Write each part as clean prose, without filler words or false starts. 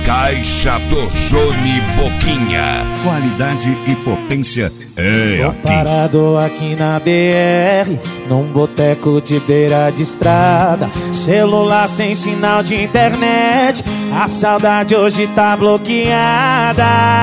Caixa do Johnny Boquinha. Qualidade e potência é Tô aqui. parado aqui na BR, num boteco de beira de estrada. Celular sem sinal de internet, a saudade hoje tá bloqueada.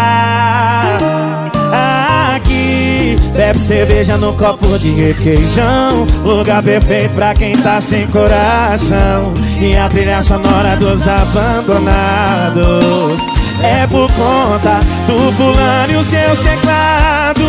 Aqui, bebe cerveja no copo de requeijão, lugar perfeito pra quem tá sem coração. E a trilha sonora dos abandonados é por conta do fulano e os seus teclados.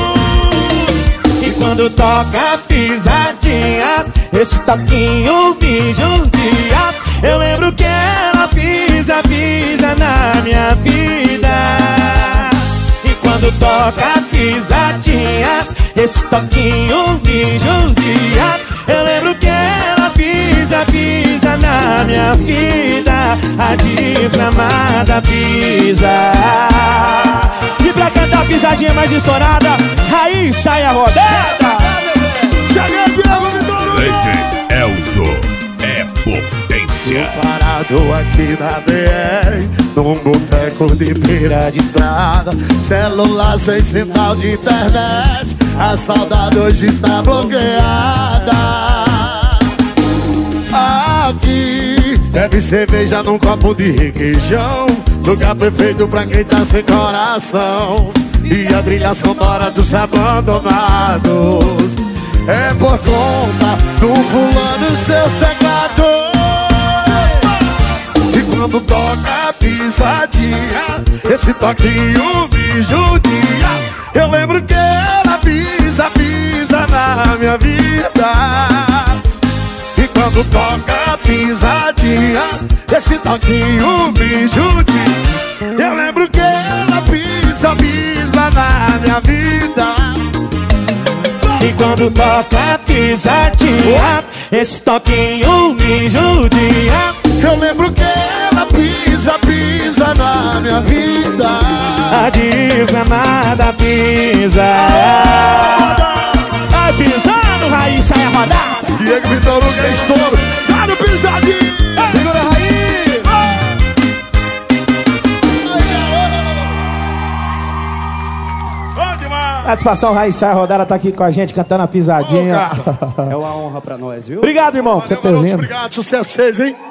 E quando toca a pisadinha, esse toquinho me judia. Eu lembro que ela pisa, pisa na minha vida. E quando toca a pisadinha, esse toquinho me judia. Eu lembro que ela pisa, pisa na minha vida. A desgramada pisa. E pra cantar a pisadinha mais estourada, Raíssa e a rodada. Leite Elzo é potência. Tô parado aqui na BR, num boteco de beira de estrada. Celular sem sinal de internet, a saudade hoje está bloqueada. Aqui, bebe cerveja num copo de requeijão, lugar perfeito pra quem tá sem coração. E a trilha sonora dos abandonados é por conta do fulano e seus teclados. E quando toca a pisadinha, esse toquinho me judia. Eu lembro que ela pisa, pisa na minha vida. E quando toca a pisadinha, esse toquinho me judia. Eu lembro que ela pisa, pisa na minha vida. E quando toca a pisadinha, esse toquinho me judia. Eu lembro que ela pisa, pisa na minha vida. A desgramada pisa. Vai pisando, Raíssa é rodada. Diego Vitor Hugo é estouro. Tá no pisadinho. Segura a Raíssa. Satisfação, Raíssa é rodada, tá aqui com a gente cantando a pisadinha. É uma honra pra nós, viu? Obrigado, irmão, por você ter vindo. Obrigado, sucesso pra vocês, hein?